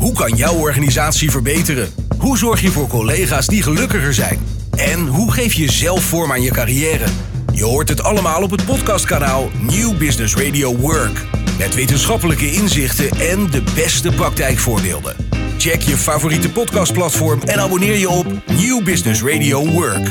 Hoe kan jouw organisatie verbeteren? Hoe zorg je voor collega's die gelukkiger zijn? En hoe geef je zelf vorm aan je carrière? Je hoort het allemaal op het podcastkanaal New Business Radio Work. Met wetenschappelijke inzichten en de beste praktijkvoorbeelden. Check je favoriete podcastplatform en abonneer je op New Business Radio Work.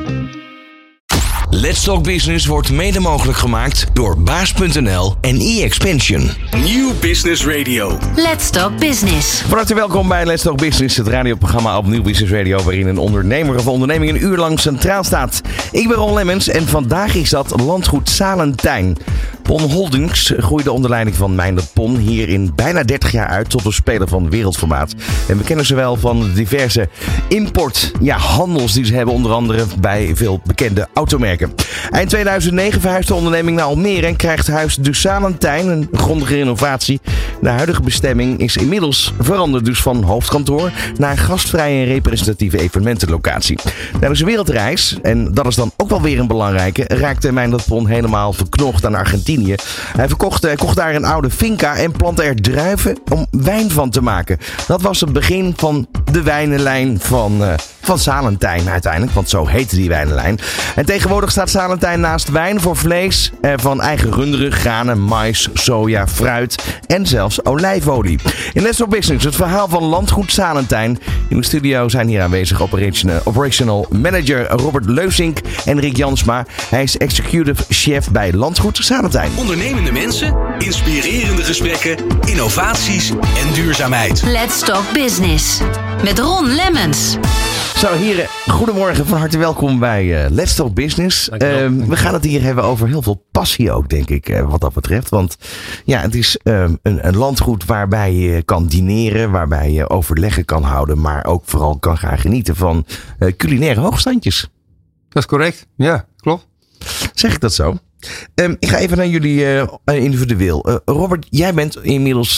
Let's Talk Business wordt mede mogelijk gemaakt door baas.nl en e-expansion. New Business Radio. Let's Talk Business. Van harte welkom bij Let's Talk Business, het radioprogramma op New Business Radio, waarin een ondernemer of onderneming een uur lang centraal staat. Ik ben Ron Lemmens en vandaag is dat landgoed Salentijn. Pon Holdings groeide onder leiding van Meindert Pon hier in bijna 30 jaar uit tot een speler van wereldformaat. En we kennen ze wel van de diverse handels die ze hebben, onder andere bij veel bekende automerken. Eind 2009 verhuist de onderneming naar Almere en krijgt huis de Salentijn een grondige renovatie. De huidige bestemming is inmiddels veranderd dus van hoofdkantoor naar een gastvrije en representatieve evenementenlocatie. Tijdens een wereldreis, en dat is dan ook wel weer een belangrijke, raakte Meindert Pon helemaal verknocht aan Argentinië. Hij kocht daar een oude finca en plantte er druiven om wijn van te maken. Dat was het begin van de wijnenlijn van Salentijn uiteindelijk, want zo heette die wijnenlijn. En tegenwoordig staat Salentijn naast wijn voor vlees van eigen runderen, granen, mais, soja, fruit en zelfs olijfolie. In Let's Talk Business het verhaal van landgoed Salentijn. In de studio zijn hier aanwezig operational manager Robert Leusink en Rick Jansma. Hij is executive chef bij landgoed Salentijn. Ondernemende mensen, inspirerende gesprekken, innovaties en duurzaamheid. Let's Talk Business. Met Ron Lemmens. Zo heren, goedemorgen, van harte welkom bij Let's Talk Business. We gaan het hier hebben over heel veel passie ook, denk ik, wat dat betreft. Want ja, het is een landgoed waarbij je kan dineren, waarbij je overleggen kan houden, maar ook vooral kan gaan genieten van culinaire hoogstandjes. Dat is correct, ja, klopt. Zeg ik dat zo? Ik ga even naar jullie individueel. Robert, jij bent inmiddels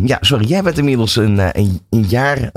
een jaar,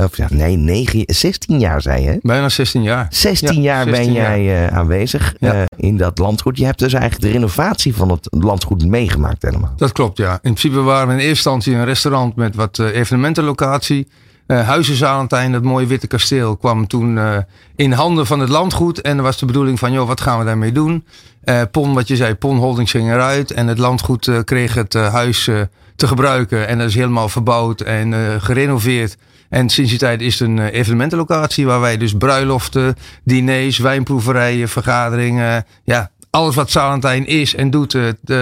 16 jaar zei je. Bijna 16 jaar. 16 jaar ben jij aanwezig in dat landgoed. Je hebt dus eigenlijk de renovatie van het landgoed meegemaakt helemaal. Dat klopt, ja. In principe waren we in eerste instantie een restaurant met wat evenementenlocatie. Huizen Salentijn, dat mooie witte kasteel, kwam toen in handen van het landgoed. En er was de bedoeling van, wat gaan we daarmee doen? Wat je zei, Pon Holdings ging eruit. En het landgoed kreeg het huis te gebruiken. En dat is helemaal verbouwd en gerenoveerd. En sinds die tijd is het een evenementenlocatie waar wij dus bruiloften, diners, wijnproeverijen, vergaderingen. Alles wat Salentijn is en doet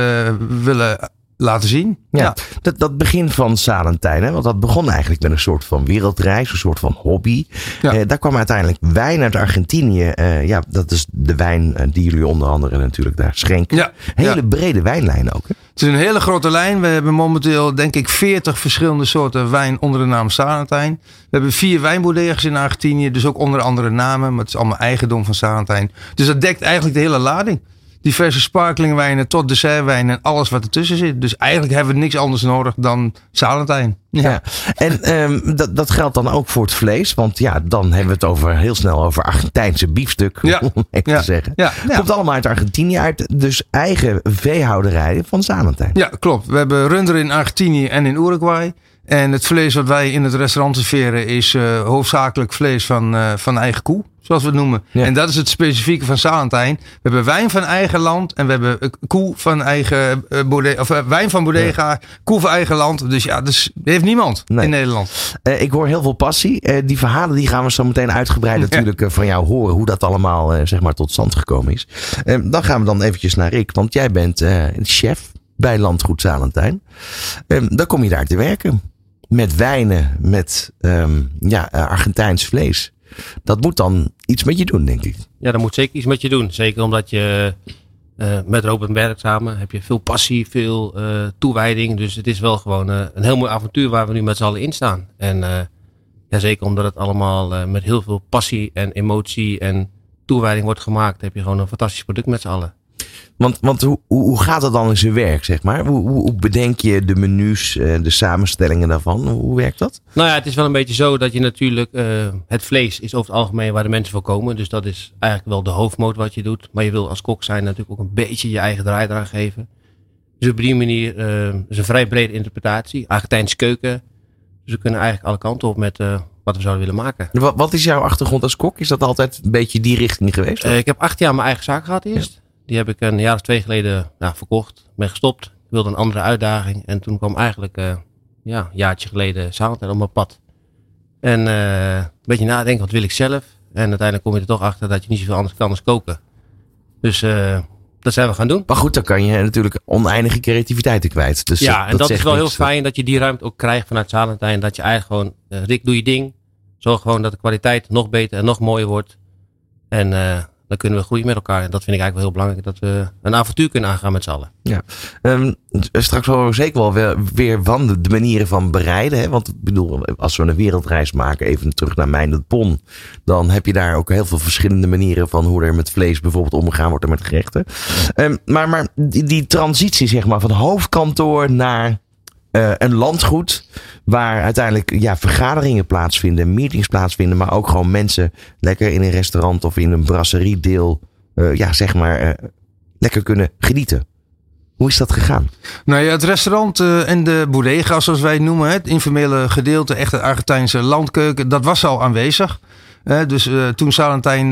willen laten zien. Ja. Dat begin van Salentijn, hè? Want dat begon eigenlijk met een soort van wereldreis, een soort van hobby. Ja. Daar kwam uiteindelijk wijn uit Argentinië. Dat is de wijn die jullie onder andere natuurlijk daar schenken. Ja. Hele brede wijnlijn ook. Hè? Het is een hele grote lijn. We hebben momenteel denk ik 40 verschillende soorten wijn onder de naam Salentijn. We hebben 4 wijnbodegas in Argentinië, dus ook onder andere namen. Maar het is allemaal eigendom van Salentijn. Dus dat dekt eigenlijk de hele lading. Diverse sparklingwijnen tot dessertwijnen en alles wat ertussen zit. Dus eigenlijk hebben we niks anders nodig dan Salentijn. Ja. En dat geldt dan ook voor het vlees. Want dan hebben we het heel snel over Argentijnse biefstuk. Om even te zeggen. Ja. Komt allemaal uit Argentinië uit. Dus eigen veehouderijen van Salentijn. Ja, klopt. We hebben runderen in Argentinië en in Uruguay. En het vlees wat wij in het restaurant serveren is hoofdzakelijk vlees van eigen koe. Zoals we het noemen. Ja. En dat is het specifieke van Salentijn. We hebben wijn van eigen land. En we hebben koe van eigen wijn van bodega. Koe van eigen land. Dus dus heeft niemand in Nederland. Ik hoor heel veel passie. Die verhalen die gaan we zo meteen uitgebreid natuurlijk van jou horen. Hoe dat allemaal tot stand gekomen is. Dan gaan we dan eventjes naar Rick. Want jij bent chef bij landgoed Salentijn. Dan kom je daar te werken. Met wijnen. Met Argentijns vlees. Dat moet dan iets met je doen, denk ik. Ja, dat moet zeker iets met je doen. Zeker omdat je met Robert werkt samen. Heb je veel passie, veel toewijding. Dus het is wel gewoon een heel mooi avontuur waar we nu met z'n allen in staan. En zeker omdat het allemaal met heel veel passie en emotie en toewijding wordt gemaakt. Heb je gewoon een fantastisch product met z'n allen. Want hoe gaat het dan in zijn werk, zeg maar? Hoe bedenk je de menus, de samenstellingen daarvan? Hoe werkt dat? Nou ja, het is wel een beetje zo dat je natuurlijk... het vlees is over het algemeen waar de mensen voor komen. Dus dat is eigenlijk wel de hoofdmoot wat je doet. Maar je wil als kok zijn natuurlijk ook een beetje je eigen draai eraan geven. Dus op die manier is een vrij brede interpretatie. Argentijnse keuken. Dus we kunnen eigenlijk alle kanten op met wat we zouden willen maken. Wat is jouw achtergrond als kok? Is dat altijd een beetje die richting geweest? Ik heb 8 jaar mijn eigen zaak gehad eerst. Ja. Die heb ik een jaar of 2 geleden verkocht. Ben gestopt. Ik wilde een andere uitdaging. En toen kwam eigenlijk een jaartje geleden Salentijn op mijn pad. En een beetje nadenken, wat wil ik zelf? En uiteindelijk kom je er toch achter dat je niet zoveel anders kan als koken. Dus dat zijn we gaan doen. Maar goed, dan kan je natuurlijk oneindige creativiteiten kwijt. Dus en dat is wel heel fijn dat je die ruimte ook krijgt vanuit Salentijn. Dat je eigenlijk gewoon, Rick, doe je ding. Zorg gewoon dat de kwaliteit nog beter en nog mooier wordt. En dan kunnen we groeien met elkaar. En dat vind ik eigenlijk wel heel belangrijk. Dat we een avontuur kunnen aangaan met z'n allen. Ja. Straks horen we zeker wel weer van de manieren van bereiden. Hè? Want ik bedoel, als we een wereldreis maken, even terug naar Mijndert Pon. Dan heb je daar ook heel veel verschillende manieren van hoe er met vlees bijvoorbeeld omgegaan wordt en met gerechten. Maar die transitie zeg maar van hoofdkantoor naar een landgoed waar uiteindelijk vergaderingen plaatsvinden, meetings plaatsvinden, maar ook gewoon mensen lekker in een restaurant of in een brasseriedeel lekker kunnen genieten. Hoe is dat gegaan? Nou ja, het restaurant en de bodega, zoals wij het noemen, het informele gedeelte, echt de Argentijnse landkeuken, dat was al aanwezig. Dus toen Salentijn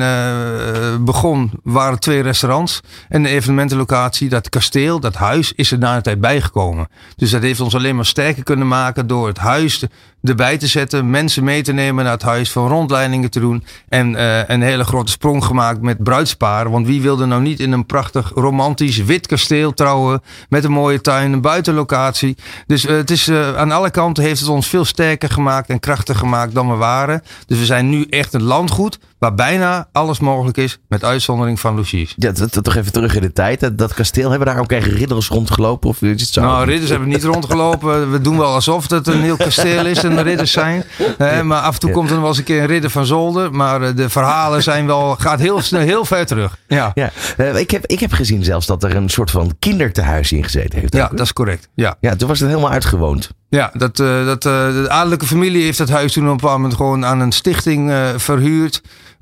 begon, waren er 2 restaurants. En de evenementenlocatie, dat kasteel, dat huis, is er na een tijd bijgekomen. Dus dat heeft ons alleen maar sterker kunnen maken door het huis erbij te zetten. Mensen mee te nemen naar het huis, van rondleidingen te doen. En een hele grote sprong gemaakt met bruidsparen. Want wie wilde nou niet in een prachtig romantisch wit kasteel trouwen. Met een mooie tuin, een buitenlocatie. Dus het is aan alle kanten heeft het ons veel sterker gemaakt en krachtiger gemaakt dan we waren. Dus we zijn nu echt een landgoed waar bijna alles mogelijk is, met uitzondering van logies. Ja, toch even terug in de tijd. Dat kasteel, hebben daar ook echt ridders rondgelopen? Of is het zo? Nou, ridders hebben niet rondgelopen. We doen wel alsof het een heel kasteel is en de ridders zijn. Maar af en toe komt er nog wel eens een keer een ridder van Zolder. Maar de verhalen gaat heel ver terug. Ja. Ik heb gezien zelfs dat er een soort van kindertehuis in gezeten heeft. Ja, dat is correct. Ja, toen was het helemaal uitgewoond. Ja, de adellijke familie heeft dat huis toen op een bepaald moment gewoon aan een stichting verhuurd.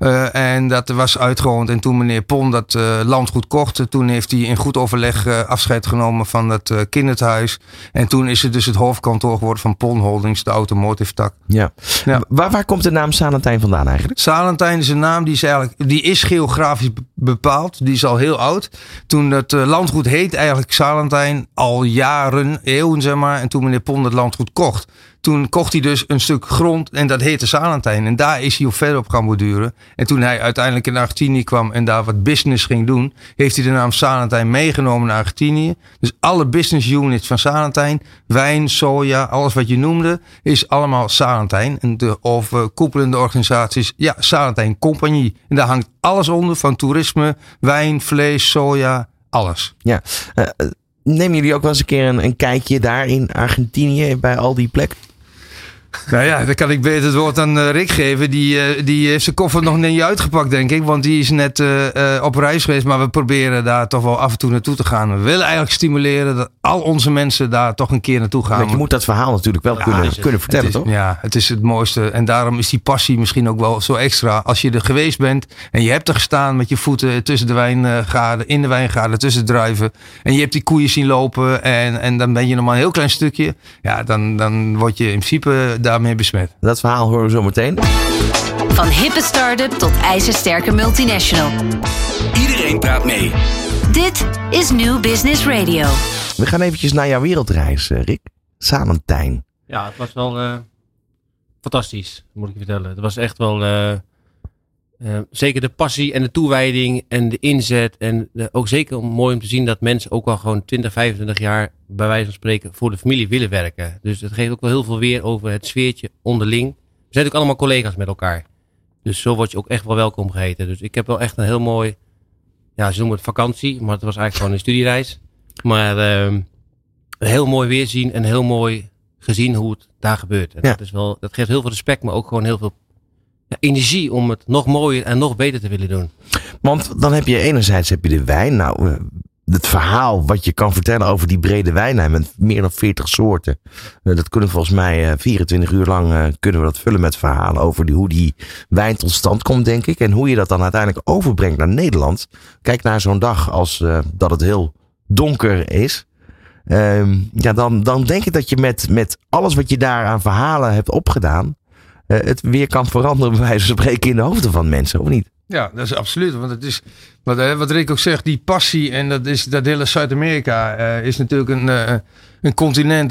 En dat was uitgewoond. En toen meneer Pon dat landgoed kocht, toen heeft hij in goed overleg afscheid genomen van dat kinderthuis. En toen is het dus het hoofdkantoor geworden van Pon Holdings, de automotive tak. Ja. Waar komt de naam Salentijn vandaan eigenlijk? Salentijn is een naam die is geografisch bepaald. Die is al heel oud. Toen het landgoed heet eigenlijk Salentijn al jaren, eeuwen zeg maar. En toen meneer Pon het landgoed kocht, toen kocht hij dus een stuk grond en dat heette Salentijn. En daar is hij op verder op gaan borduren. En toen hij uiteindelijk in Argentinië kwam en daar wat business ging doen, heeft hij de naam Salentijn meegenomen naar Argentinië. Dus alle business units van Salentijn, wijn, soja, alles wat je noemde, is allemaal Salentijn. En de overkoepelende organisaties, Salentijn Compagnie. En daar hangt alles onder, van toerisme, wijn, vlees, soja, alles. Ja, nemen jullie ook wel eens een keer een kijkje daar in Argentinië bij al die plekken? Nou ja, dan kan ik beter het woord aan Rick geven. Die heeft zijn koffer nog niet uitgepakt, denk ik. Want die is net op reis geweest. Maar we proberen daar toch wel af en toe naartoe te gaan. We willen eigenlijk stimuleren dat al onze mensen daar toch een keer naartoe gaan. Want je moet dat verhaal natuurlijk wel kunnen vertellen, toch? Ja, het is het mooiste. En daarom is die passie misschien ook wel zo extra. Als je er geweest bent en je hebt er gestaan met je voeten tussen de wijngaarden, in de wijngaarden, tussen de druiven. En je hebt die koeien zien lopen. En dan ben je nog maar een heel klein stukje. Ja, dan word je in principe daarmee besmet. Dat verhaal horen we zo meteen. Van hippe start-up tot ijzersterke multinational. Iedereen praat mee. Dit is New Business Radio. We gaan eventjes naar jouw wereldreis, Rick. Salentijn. Ja, het was wel fantastisch, moet ik je vertellen. Het was echt wel zeker de passie en de toewijding en de inzet. En ook zeker mooi om te zien dat mensen ook wel gewoon 20, 25 jaar bij wijze van spreken voor de familie willen werken. Dus dat geeft ook wel heel veel weer over het sfeertje onderling. We zijn ook allemaal collega's met elkaar. Dus zo word je ook echt wel welkom geheten. Dus ik heb wel echt een heel mooi, ze noemen het vakantie, maar het was eigenlijk gewoon een studiereis. Maar heel mooi weerzien en heel mooi gezien hoe het daar gebeurt. En dat geeft heel veel respect, maar ook gewoon heel veel energie om het nog mooier en nog beter te willen doen. Want dan heb je enerzijds de wijn. Nou, het verhaal wat je kan vertellen over die brede wijnlijn met meer dan 40 soorten. Dat kunnen volgens mij 24 uur lang kunnen we dat vullen met verhalen over hoe die wijn tot stand komt, denk ik. En hoe je dat dan uiteindelijk overbrengt naar Nederland. Kijk naar zo'n dag als dat het heel donker is. Dan denk ik dat je met alles wat je daar aan verhalen hebt opgedaan, het weer kan veranderen, bij wijze van spreken, in de hoofden van mensen, of niet? Ja, dat is absoluut. Want het is, wat Rick ook zegt, die passie en dat hele Zuid-Amerika is natuurlijk een continent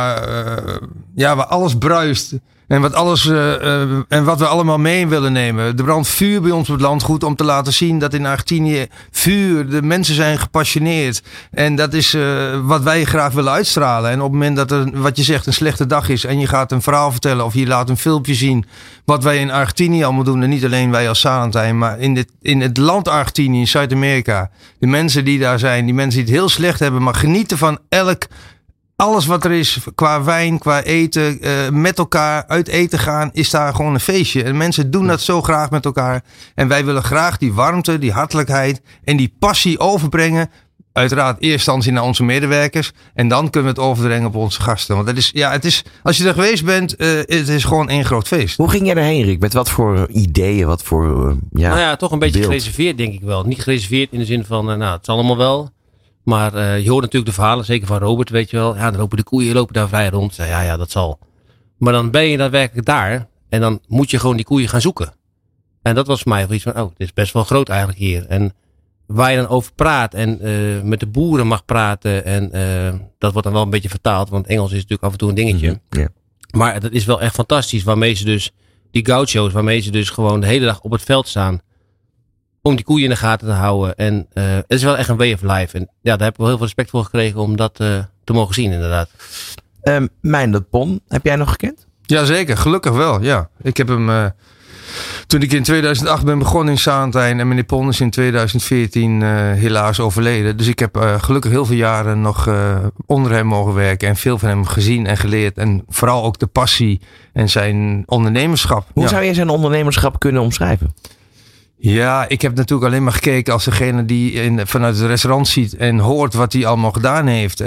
waar alles bruist. En wat we allemaal mee willen nemen. Er brandt vuur bij ons op het landgoed om te laten zien dat in Argentinië de mensen zijn gepassioneerd. En dat is wat wij graag willen uitstralen. En op het moment dat er, wat je zegt, een slechte dag is en je gaat een verhaal vertellen of je laat een filmpje zien wat wij in Argentinië allemaal doen. En niet alleen wij als Salentijn, maar in het land Argentinië, in Zuid-Amerika. De mensen die daar zijn, die mensen die het heel slecht hebben, maar genieten van alles wat er is, qua wijn, qua eten, met elkaar uit eten gaan, is daar gewoon een feestje. En mensen doen dat zo graag met elkaar. En wij willen graag die warmte, die hartelijkheid en die passie overbrengen. Uiteraard eerst instantie naar onze medewerkers. En dan kunnen we het overbrengen op onze gasten. Want het is, als je er geweest bent, het is gewoon één groot feest. Hoe ging jij erheen, Rick? Met wat voor ideeën, wat voor toch een beetje beeld? gereserveerd, denk ik wel. Niet gereserveerd in de zin van, het is allemaal wel. Maar je hoort natuurlijk de verhalen, zeker van Robert, weet je wel. Ja, dan lopen de koeien daar vrij rond. Ja, dat zal. Maar dan ben je daadwerkelijk daar. En dan moet je gewoon die koeien gaan zoeken. En dat was voor mij iets van, dit is best wel groot eigenlijk hier. En waar je dan over praat en met de boeren mag praten. En dat wordt dan wel een beetje vertaald. Want Engels is natuurlijk af en toe een dingetje. Mm-hmm, yeah. Maar dat is wel echt fantastisch. Waarmee ze dus, die gauchos, waarmee ze dus gewoon de hele dag op het veld staan. Om die koeien in de gaten te houden. En het is wel echt een way of life. En ja, daar heb ik wel heel veel respect voor gekregen om dat te mogen zien, inderdaad. Meindert Pon, heb jij nog gekend? Jazeker, gelukkig wel. Ja. Ik heb hem, toen ik in 2008 ben begonnen in Salentijn en meneer Pon is in 2014 helaas overleden. Dus ik heb gelukkig heel veel jaren nog onder hem mogen werken en veel van hem gezien en geleerd. En vooral ook de passie en zijn ondernemerschap. Hoe zou je zijn ondernemerschap kunnen omschrijven? Ja, ik heb natuurlijk alleen maar gekeken als degene die vanuit het restaurant ziet en hoort wat hij allemaal gedaan heeft.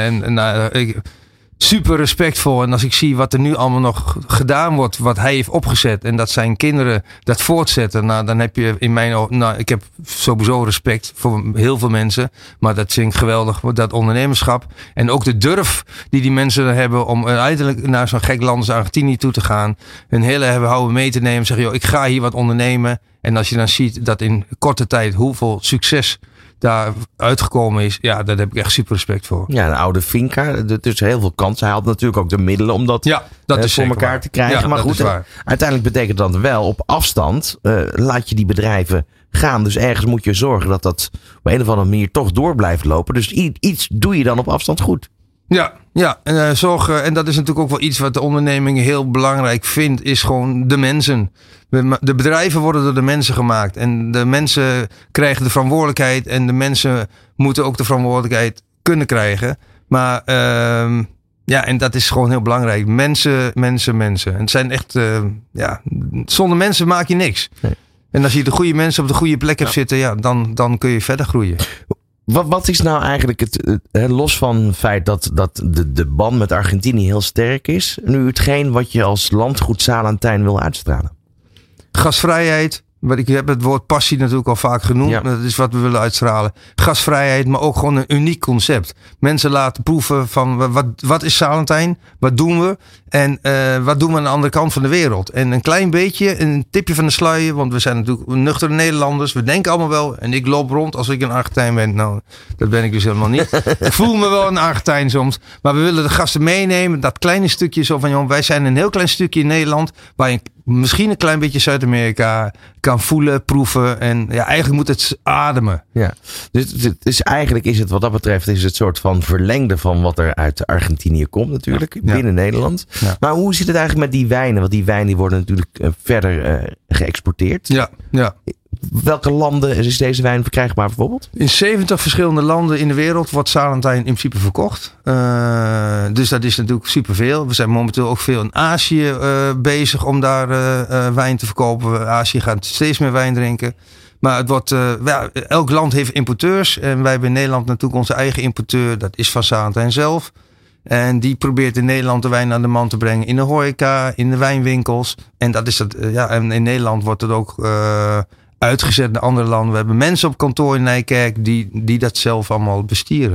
Super respectvol. En als ik zie wat er nu allemaal nog gedaan wordt, wat hij heeft opgezet en dat zijn kinderen dat voortzetten, dan heb je in mijn ogen, ik heb sowieso respect voor heel veel mensen, maar dat vind ik geweldig, dat ondernemerschap en ook de durf die mensen hebben om uiteindelijk naar zo'n gek land als Argentinië toe te gaan, hun hele houden mee te nemen, zeggen, joh, ik ga hier wat ondernemen. En als je dan ziet dat in korte tijd hoeveel succes daar uitgekomen is, ja, daar heb ik echt super respect voor. Ja, een oude finca, dus heel veel kansen. Hij had natuurlijk ook de middelen om dat voor elkaar te krijgen. Ja, maar goed, uiteindelijk betekent dat wel op afstand laat je die bedrijven gaan. Dus ergens moet je zorgen dat dat op een of andere manier toch door blijft lopen. Dus iets doe je dan op afstand goed. Ja, en zorgen, en dat is natuurlijk ook wel iets wat de onderneming heel belangrijk vindt, is gewoon de mensen. De bedrijven worden door de mensen gemaakt en de mensen krijgen de verantwoordelijkheid en de mensen moeten ook de verantwoordelijkheid kunnen krijgen. Maar en dat is gewoon heel belangrijk. Mensen. En het zijn echt, zonder mensen maak je niks. Nee. En als je de goede mensen op de goede plek hebt zitten, dan kun je verder groeien. Wat is nou eigenlijk los van het feit dat de band met Argentinië heel sterk is, nu hetgeen wat je als landgoed Salentijn wil uitstralen? Gastvrijheid. Ik heb het woord passie natuurlijk al vaak genoemd. Ja. Dat is wat we willen uitstralen. Gastvrijheid, maar ook gewoon een uniek concept. Mensen laten proeven van wat is Salentijn? Wat doen we? En wat doen we aan de andere kant van de wereld? En een klein beetje, een tipje van de sluier. Want we zijn natuurlijk nuchtere Nederlanders. We denken allemaal wel. En ik loop rond als ik een Argentijn ben. Nou, dat ben ik dus helemaal niet. Ik voel me wel een Argentijn soms. Maar we willen de gasten meenemen. Dat kleine stukje zo van, joh, wij zijn een heel klein stukje in Nederland. Waar je misschien een klein beetje Zuid-Amerika kan voelen, proeven. En ja, eigenlijk moet het ademen. Ja, dus eigenlijk is het wat dat betreft is het soort van verlengde van wat er uit Argentinië komt natuurlijk. Ja. Binnen Nederland. Ja. Maar hoe zit het eigenlijk met die wijnen? Want die wijnen die worden natuurlijk verder geëxporteerd. Ja. Welke landen is deze wijn verkrijgbaar bijvoorbeeld? In 70 verschillende landen in de wereld wordt Salentijn in principe verkocht. Dus dat is natuurlijk superveel. We zijn momenteel ook veel in Azië bezig om daar wijn te verkopen. Azië gaat steeds meer wijn drinken. Maar het wordt, elk land heeft importeurs. En wij hebben in Nederland natuurlijk onze eigen importeur. Dat is van Salentijn zelf. En die probeert in Nederland de wijn aan de man te brengen. In de horeca, in de wijnwinkels. En dat is het. En in Nederland wordt het ook uitgezet naar andere landen. We hebben mensen op kantoor in Nijkerk die dat zelf allemaal bestieren.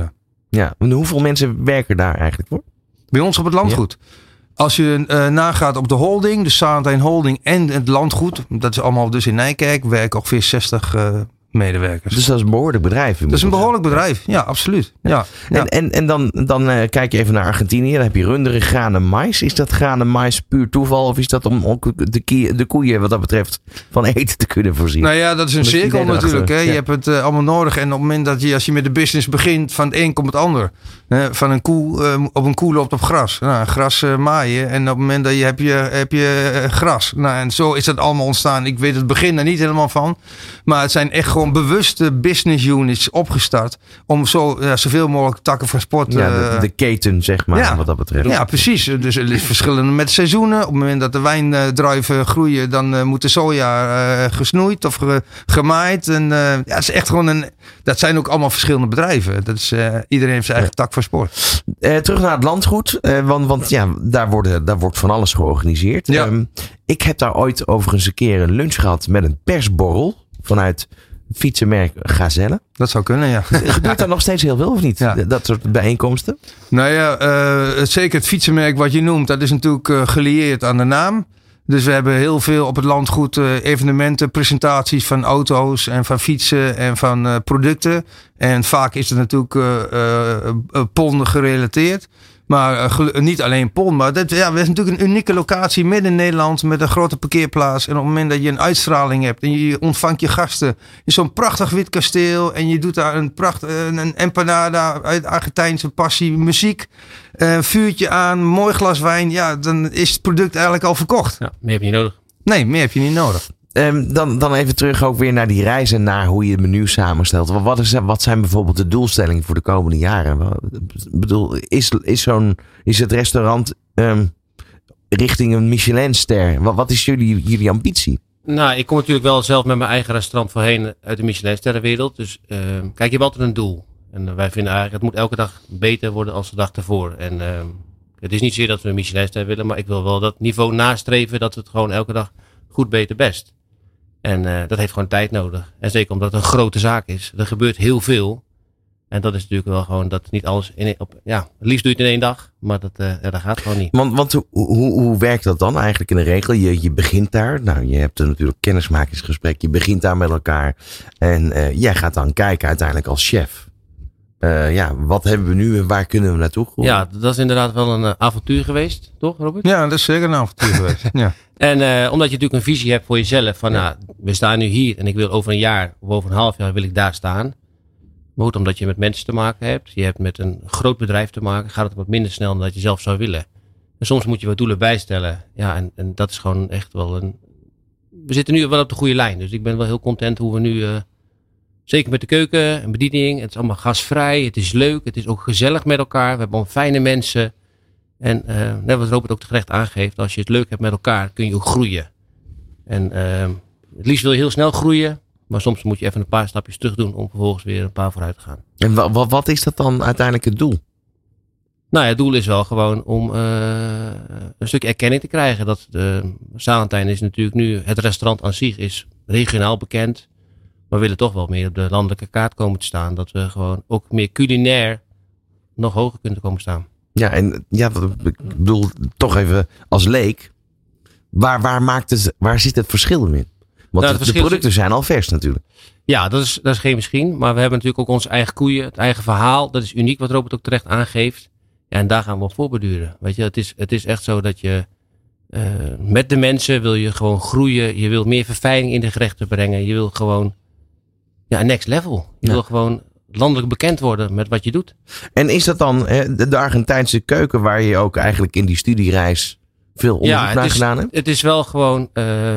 Ja, en hoeveel mensen werken daar eigenlijk voor? Bij ons op het landgoed. Ja. Als je nagaat op de holding, de Salentijn Holding en het landgoed. Dat is allemaal dus in Nijkerk. Werken ongeveer 60 medewerkers. Dus dat is een behoorlijk bedrijf. Dat is een behoorlijk bedrijf, ja, absoluut. Ja. En dan kijk je even naar Argentinië. Dan heb je runderen, graan mais. Is dat graan en mais puur toeval? Of is dat om ook de koeien wat dat betreft van eten te kunnen voorzien? Nou ja, dat is een cirkel natuurlijk. Hè. Je hebt het allemaal nodig. En op het moment dat als je met de business begint, van het een komt het ander. Van een koe, op een koe loopt op gras. Nou, gras maaien. En op het moment dat je heb je gras. Nou, en zo is dat allemaal ontstaan. Ik weet het begin er niet helemaal van. Maar het zijn echt gewoon bewuste business units opgestart. Om zoveel mogelijk takken van sport. Ja, de keten zeg maar, wat dat betreft. Ja, precies. Dus er is verschillende met seizoenen. Op het moment dat de wijndruiven groeien, dan moet de soja gesnoeid of gemaaid. En het is echt gewoon dat zijn ook allemaal verschillende bedrijven. Dat is, iedereen heeft zijn eigen tak van sport. Terug naar het landgoed. Want ja, daar wordt van alles georganiseerd. Ja. Ik heb daar ooit overigens een keer een lunch gehad met een persborrel vanuit het fietsenmerk Gazelle. Dat zou kunnen, ja. Gebeurt daar nog steeds heel veel of niet? Ja. Dat soort bijeenkomsten? Nou ja, zeker het fietsenmerk wat je noemt, dat is natuurlijk gelieerd aan de naam. Dus we hebben heel veel op het landgoed evenementen, presentaties van auto's en van fietsen en van producten. En vaak is het natuurlijk PON gerelateerd. Maar niet alleen PON, maar we hebben natuurlijk een unieke locatie midden in Nederland met een grote parkeerplaats. En op het moment dat je een uitstraling hebt en je ontvangt je gasten in zo'n prachtig wit kasteel en je doet daar een empanada uit Argentijnse passie, muziek, een vuurtje aan, mooi glas wijn, ja, dan is het product eigenlijk al verkocht. Ja, meer heb je niet nodig. Nee, meer heb je niet nodig. Dan even terug ook weer naar die reizen, naar hoe je het menu samenstelt. Wat zijn bijvoorbeeld de doelstellingen voor de komende jaren? Ik bedoel, is het restaurant richting een Michelinster? Wat is jullie ambitie? Nou, ik kom natuurlijk wel zelf met mijn eigen restaurant voorheen uit de Michelinsterrenwereld. Dus kijk, je hebt altijd een doel. En wij vinden eigenlijk, het moet elke dag beter worden als de dag ervoor. En het is niet zozeer dat we een Michelinster willen, maar ik wil wel dat niveau nastreven dat het gewoon elke dag goed, beter, best. En dat heeft gewoon tijd nodig. En zeker omdat het een grote zaak is. Er gebeurt heel veel. En dat is natuurlijk wel gewoon dat niet alles het liefst doe je het in 1 dag. Maar dat gaat gewoon niet. Want hoe werkt dat dan eigenlijk in de regel? Je begint daar. Nou, je hebt er natuurlijk kennismakingsgesprek. Je begint daar met elkaar. En jij gaat dan kijken uiteindelijk als chef. Wat hebben we nu en waar kunnen we naartoe groeien? Ja, dat is inderdaad wel een avontuur geweest. Toch, Robert? Ja, dat is zeker een avontuur geweest. Ja. En omdat je natuurlijk een visie hebt voor jezelf. Van we staan nu hier en ik wil over een jaar of over een half jaar wil ik daar staan. Maar goed, omdat je met mensen te maken hebt. Je hebt met een groot bedrijf te maken. Gaat het wat minder snel dan dat je zelf zou willen. En soms moet je wat doelen bijstellen. Ja, en dat is gewoon echt wel we zitten nu wel op de goede lijn. Dus ik ben wel heel content hoe we nu... Zeker met de keuken en bediening. Het is allemaal gasvrij. Het is leuk. Het is ook gezellig met elkaar. We hebben fijne mensen. En net wat Robert ook terecht aangeeft. Als je het leuk hebt met elkaar kun je ook groeien. En het liefst wil je heel snel groeien. Maar soms moet je even een paar stapjes terug doen. Om vervolgens weer een paar vooruit te gaan. En wat is dat dan uiteindelijk het doel? Nou ja, het doel is wel gewoon om een stuk erkenning te krijgen. Dat Salentijn is natuurlijk nu, het restaurant aan zich is regionaal bekend. Maar we willen toch wel meer op de landelijke kaart komen te staan. Dat we gewoon ook meer culinair nog hoger kunnen komen staan. Ja, en ik bedoel toch even als leek. Waar zit het verschil in? Want de producten zijn al vers natuurlijk. Ja, dat is geen misschien. Maar we hebben natuurlijk ook onze eigen koeien. Het eigen verhaal. Dat is uniek wat Robert ook terecht aangeeft. Ja, en daar gaan we op voorbeduren. Weet je, het is echt zo dat je met de mensen wil je gewoon groeien. Je wil meer verfijning in de gerechten brengen. Je wil gewoon next level. Je wil gewoon landelijk bekend worden met wat je doet. En is dat dan de Argentijnse keuken waar je ook eigenlijk in die studiereis veel onderzoek naar gedaan hebt? Het is wel gewoon...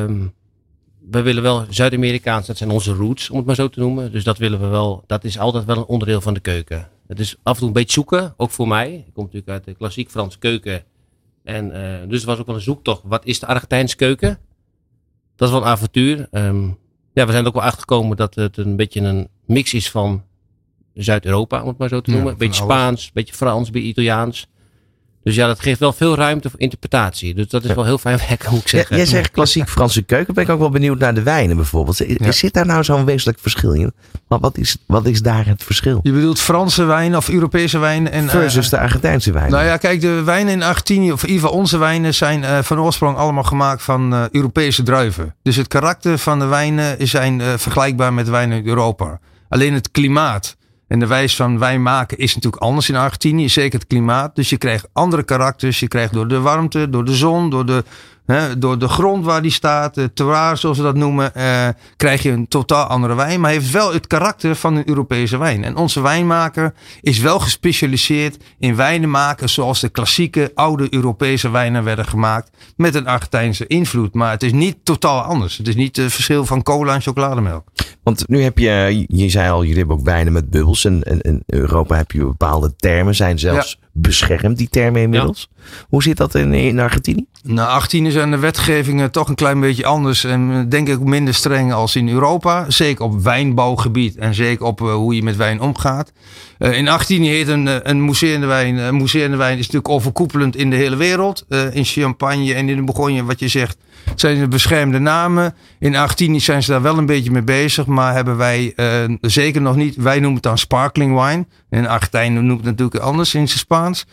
we willen wel Zuid-Amerikaans, dat zijn onze roots, om het maar zo te noemen. Dus dat willen we wel. Dat is altijd wel een onderdeel van de keuken. Het is af en toe een beetje zoeken, ook voor mij. Ik kom natuurlijk uit de klassiek Franse keuken. En dus het was ook wel een zoektocht. Wat is de Argentijnse keuken? Dat is wel een avontuur. We zijn er ook wel achtergekomen dat het een beetje een mix is van Zuid-Europa, om het maar zo te noemen. Een beetje Spaans, een beetje Frans, een beetje Italiaans. Dus ja, dat geeft wel veel ruimte voor interpretatie. Dus dat is wel heel fijn werken, moet ik zeggen. Jij zegt klassiek Franse keuken. Ben ik ook wel benieuwd naar de wijnen bijvoorbeeld. Zit daar nou zo'n wezenlijk verschil in? Wat is daar het verschil? Je bedoelt Franse wijn of Europese wijn? Versus de Argentijnse wijn. Nou ja, kijk, de wijnen in Argentinië, of in ieder geval onze wijnen, zijn van oorsprong allemaal gemaakt van Europese druiven. Dus het karakter van de wijnen zijn vergelijkbaar met wijnen in Europa. Alleen het klimaat en de wijze van wijn maken is natuurlijk anders in Argentinië. Zeker het klimaat. Dus je krijgt andere karakters. Je krijgt door de warmte, door de zon, door de grond waar die staat, de terroir zoals we dat noemen, krijg je een totaal andere wijn. Maar heeft wel het karakter van een Europese wijn. En onze wijnmaker is wel gespecialiseerd in wijnen maken zoals de klassieke oude Europese wijnen werden gemaakt. Met een Argentijnse invloed. Maar het is niet totaal anders. Het is niet het verschil van cola en chocolademelk. Want nu heb je zei al, jullie hebben ook wijnen met bubbels. En in Europa heb je bepaalde termen. Zijn zelfs beschermd, die termen inmiddels. Ja. Hoe zit dat in Argentinië? Nou, Argentinië zijn de wetgevingen toch een klein beetje anders. En denk ik ook minder streng als in Europa. Zeker op wijnbouwgebied. En zeker op hoe je met wijn omgaat. In Argentinië heet een mousserende wijn. Een mousserende wijn is natuurlijk overkoepelend in de hele wereld. In Champagne en in de Bourgogne, wat je zegt, zijn de beschermde namen. In Argentinië zijn ze daar wel een beetje mee bezig. Maar hebben wij zeker nog niet. Wij noemen het dan sparkling wine. En Argentijn noemt het natuurlijk anders in zijn Spaans.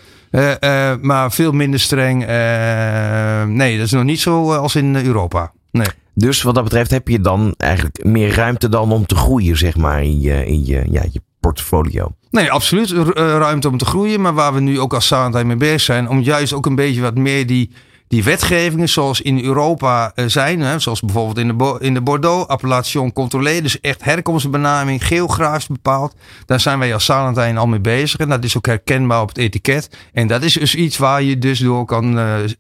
Maar veel minder streng. Nee, dat is nog niet zo als in Europa. Nee. Dus wat dat betreft heb je dan eigenlijk meer ruimte dan om te groeien, zeg maar, in je portfolio. Nee, absoluut ruimte om te groeien. Maar waar we nu ook als Salentijn mee bezig zijn, om juist ook een beetje wat meer die wetgevingen zoals in Europa zijn. Hè, zoals bijvoorbeeld in de Bordeaux, appellation contrôlée. Dus echt herkomstbenaming, geografisch bepaald. Daar zijn wij als Salentijn al mee bezig. En dat is ook herkenbaar op het etiket. En dat is dus iets waar je dus door kan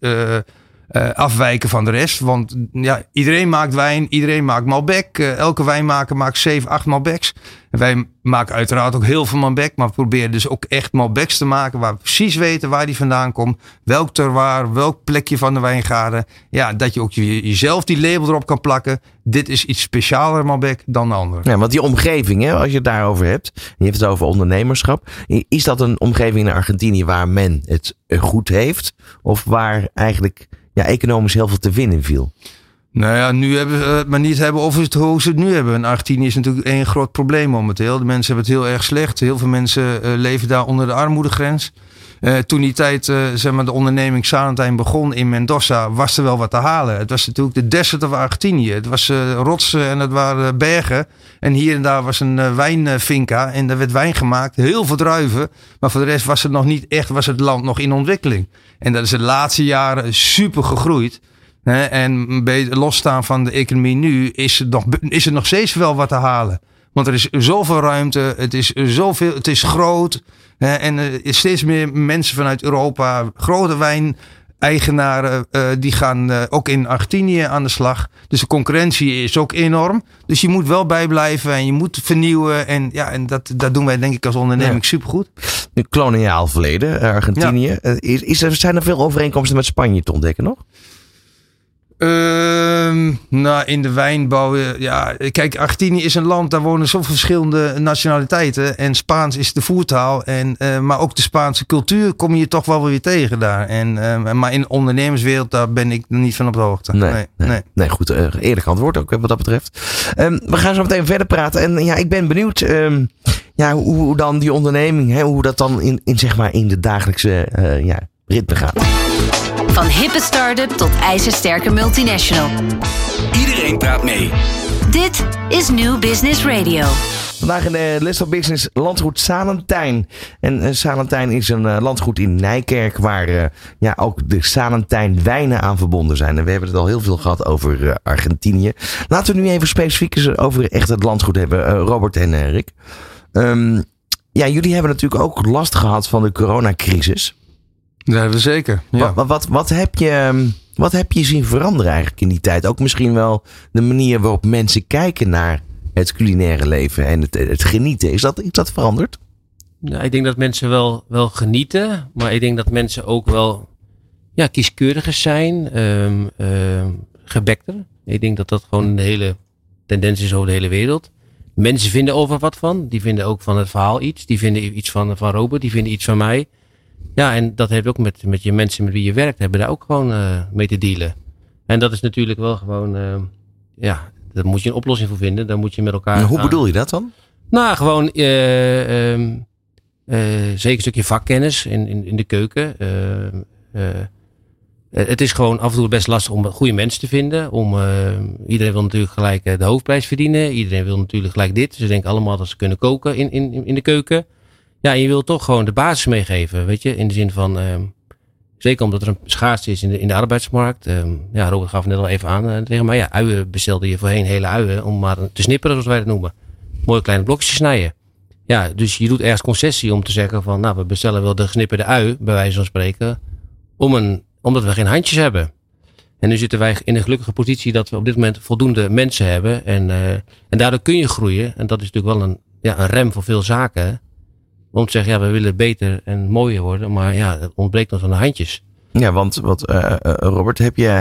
afwijken van de rest. Want ja, iedereen maakt wijn, iedereen maakt Malbec. Elke wijnmaker maakt 7, 8 Malbecs. En wij maken uiteraard ook heel veel Malbec, maar we proberen dus ook echt Malbecs te maken waar we precies weten waar die vandaan komt. Welk terroir, welk plekje van de wijngaarden. Ja, dat je ook jezelf die label erop kan plakken. Dit is iets specialer Malbec dan de ander. Ja, want die omgeving, hè, als je het daarover hebt, en je hebt het over ondernemerschap. Is dat een omgeving in Argentinië waar men het goed heeft? Of waar eigenlijk economisch heel veel te winnen viel? Nou ja, nu hebben we het maar niet hebben over hoe ze het nu hebben. En Argentinië is natuurlijk één groot probleem momenteel. De mensen hebben het heel erg slecht. Heel veel mensen leven daar onder de armoedegrens. Toen die tijd de onderneming Salentijn begon in Mendoza, was er wel wat te halen. Het was natuurlijk de desert of Argentinië. Het was rotsen en het waren bergen. En hier en daar was een wijnfinca en daar werd wijn gemaakt. Heel veel druiven. Maar voor de rest was het nog niet echt, was het land nog in ontwikkeling. En dat is de laatste jaren super gegroeid. En losstaan van de economie nu is er nog steeds wel wat te halen. Want er is zoveel ruimte, het is groot. En er is steeds meer mensen vanuit Europa, grote wijneigenaren, die gaan ook in Argentinië aan de slag. Dus de concurrentie is ook enorm. Dus je moet wel bijblijven en je moet vernieuwen. En ja, en dat doen wij denk ik als onderneming supergoed. Nu koloniaal verleden, Argentinië. Ja. Zijn er veel overeenkomsten met Spanje te ontdekken nog? Nou, in de wijnbouw, ja. Kijk, Argentinië is een land, daar wonen zoveel verschillende nationaliteiten. En Spaans is de voertaal. Maar ook de Spaanse cultuur kom je toch wel weer tegen daar. Maar in de ondernemerswereld, daar ben ik niet van op de hoogte. Nee, goed. Eerlijk antwoord ook, wat dat betreft. We gaan zo meteen verder praten. En ja, ik ben benieuwd hoe dan die onderneming, hoe dat dan in de dagelijkse ritme gaat. Van hippe start-up tot ijzersterke multinational. Iedereen praat mee. Dit is New Business Radio. Vandaag in de List of Business landgoed Salentijn. En Salentijn is een landgoed in Nijkerk waar ook de Salentijn wijnen aan verbonden zijn. En we hebben het al heel veel gehad over Argentinië. Laten we nu even specifiek over echt het landgoed hebben, Robert en Rick. Jullie hebben natuurlijk ook last gehad van de coronacrisis. Dat hebben we zeker. Ja. Wat heb je zien veranderen eigenlijk in die tijd? Ook misschien wel de manier waarop mensen kijken naar het culinaire leven en het genieten. Is dat veranderd? Nou, ik denk dat mensen wel genieten. Maar ik denk dat mensen ook wel kieskeuriger zijn. Gebekter. Ik denk dat dat gewoon de hele tendens is over de hele wereld. Mensen vinden over wat van. Die vinden ook van het verhaal iets. Die vinden iets van Robert. Die vinden iets van mij. Ja, en dat heeft ook met je mensen met wie je werkt, hebben daar ook gewoon mee te dealen. En dat is natuurlijk wel gewoon, daar moet je een oplossing voor vinden. Dan moet je met elkaar. En hoe bedoel je dat dan? Nou, gewoon zeker een stukje vakkennis in de keuken. Het is gewoon af en toe best lastig om goede mensen te vinden. Iedereen wil natuurlijk gelijk de hoofdprijs verdienen. Iedereen wil natuurlijk gelijk dit. Ze denken allemaal dat ze kunnen koken in de keuken. Ja, en je wil toch gewoon de basis meegeven. Weet je, in de zin van, zeker omdat er een schaarste is in de arbeidsmarkt. Robert gaf net al even aan tegen mij. Ja, uien bestelde je voorheen hele uien om maar te snipperen, zoals wij het noemen. Mooie kleine blokjes snijden. Ja, dus je doet ergens concessie om te zeggen van, nou, we bestellen wel de gesnipperde ui, bij wijze van spreken, omdat we geen handjes hebben. En nu zitten wij in een gelukkige positie dat we op dit moment voldoende mensen hebben. En daardoor kun je groeien. En dat is natuurlijk wel een rem voor veel zaken. Om te zeggen, ja, we willen beter en mooier worden. Maar ja, het ontbreekt ons aan de handjes. Ja, want Robert,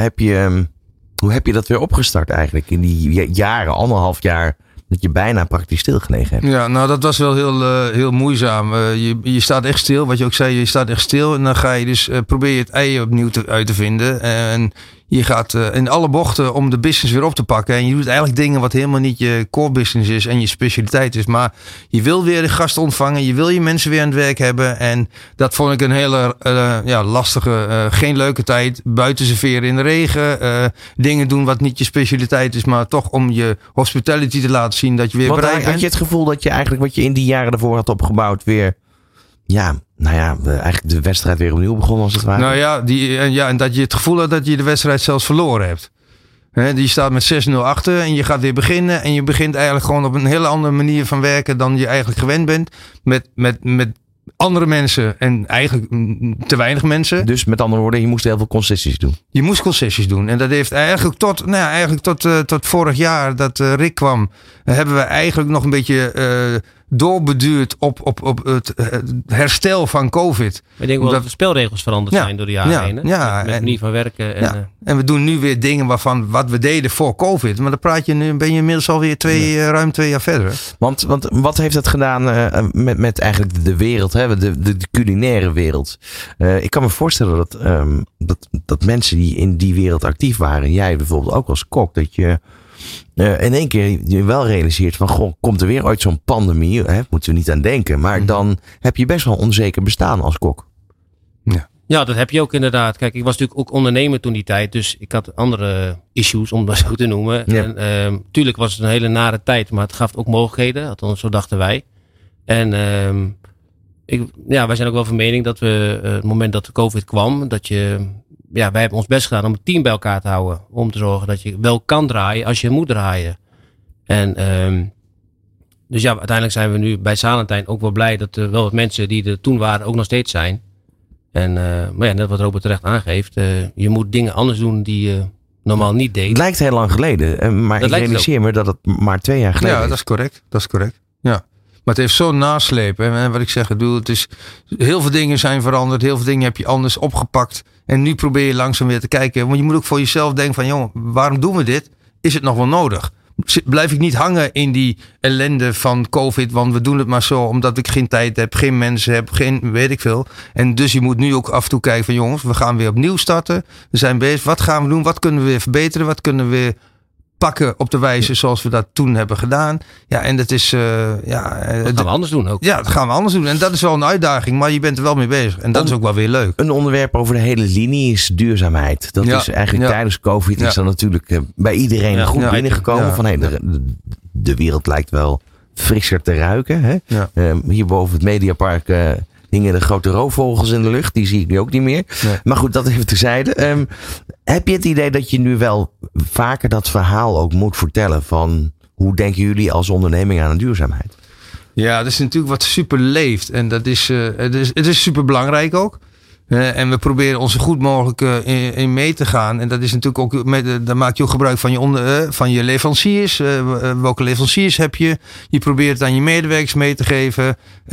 hoe heb je dat weer opgestart eigenlijk? In die jaren, 1,5 jaar, dat je bijna praktisch stilgelegen hebt. Ja, nou dat was wel heel moeizaam. Je staat echt stil, wat je ook zei, je staat echt stil. En dan ga je dus probeer je het ei opnieuw uit te vinden. En je gaat in alle bochten om de business weer op te pakken. En je doet eigenlijk dingen wat helemaal niet je core business is en je specialiteit is. Maar je wil weer de gasten ontvangen. Je wil je mensen weer aan het werk hebben. En dat vond ik een hele lastige, geen leuke tijd. Buiten serveren in de regen. Dingen doen wat niet je specialiteit is. Maar toch om je hospitality te laten zien dat je weer bereid bent. Had je het gevoel dat je eigenlijk wat je in die jaren daarvoor had opgebouwd weer... eigenlijk de wedstrijd weer opnieuw begonnen als het ware. Nou ja, en dat je het gevoel had dat je de wedstrijd zelfs verloren hebt. Je staat met 6-0 achter en je gaat weer beginnen. En je begint eigenlijk gewoon op een hele andere manier van werken dan je eigenlijk gewend bent. Met andere mensen en eigenlijk te weinig mensen. Dus met andere woorden, je moest heel veel concessies doen. Je moest concessies doen. En dat heeft eigenlijk tot vorig jaar dat Rick kwam, hebben we eigenlijk nog een beetje doorbeduurd op het herstel van COVID. Ik denk wel dat de spelregels veranderd zijn door de jaren heen. Met manier van werken. En we doen nu weer dingen wat we deden voor COVID. Maar dan ben je inmiddels alweer ruim 2 jaar verder. Want wat heeft het gedaan met eigenlijk de wereld, hè? De culinaire wereld? Ik kan me voorstellen dat mensen die in die wereld actief waren, jij bijvoorbeeld ook als kok, dat je in één keer je wel realiseert van, goh, komt er weer ooit zo'n pandemie? Moeten we niet aan denken. Maar dan heb je best wel een onzeker bestaan als kok. Ja, dat heb je ook inderdaad. Kijk, ik was natuurlijk ook ondernemer toen die tijd. Dus ik had andere issues, om dat zo te noemen. Ja. En tuurlijk was het een hele nare tijd. Maar het gaf ook mogelijkheden. Althans, zo dachten wij. En wij zijn ook wel van mening dat we, het moment dat de COVID kwam, wij hebben ons best gedaan om het team bij elkaar te houden. Om te zorgen dat je wel kan draaien als je moet draaien. En dus ja, uiteindelijk zijn we nu bij Salentijn ook wel blij dat er wel wat mensen die er toen waren ook nog steeds zijn. En net wat Robert terecht aangeeft. Je moet dingen anders doen die je normaal niet deed. Het lijkt heel lang geleden. Maar ik realiseer me dat het maar 2 jaar geleden is. Ja, dat is correct. Ja. Maar het heeft zo'n nasleep. En wat ik zeg, heel veel dingen zijn veranderd. Heel veel dingen heb je anders opgepakt. En nu probeer je langzaam weer te kijken. Want je moet ook voor jezelf denken van, jongen, waarom doen we dit? Is het nog wel nodig? Blijf ik niet hangen in die ellende van COVID. Want we doen het maar zo omdat ik geen tijd heb, geen mensen heb, geen weet ik veel. En dus je moet nu ook af en toe kijken van, jongens, we gaan weer opnieuw starten. We zijn bezig. Wat gaan we doen? Wat kunnen we weer verbeteren? Wat kunnen we weer pakken op de wijze zoals we dat toen hebben gedaan. Ja, en dat is... dat gaan we anders doen ook. Ja, dat gaan we anders doen. En dat is wel een uitdaging, maar je bent er wel mee bezig. En dat is ook wel weer leuk. Een onderwerp over de hele linie is duurzaamheid. Dat is eigenlijk tijdens COVID is dan natuurlijk bij iedereen goed binnengekomen. Ja. Van de wereld lijkt wel frisser te ruiken. Hè? Ja. Hier boven het Mediapark hingen de grote roofvogels in de lucht. Die zie ik nu ook niet meer. Nee. Maar goed, dat even terzijde. Heb je het idee dat je nu wel vaker dat verhaal ook moet vertellen van hoe denken jullie als onderneming aan de duurzaamheid? Ja, dat is natuurlijk wat super leeft. En dat is, het is super belangrijk ook. En we proberen ons zo goed mogelijk in mee te gaan. En dat is natuurlijk ook, daar maak je ook gebruik van je leveranciers. Welke leveranciers heb je? Je probeert het aan je medewerkers mee te geven.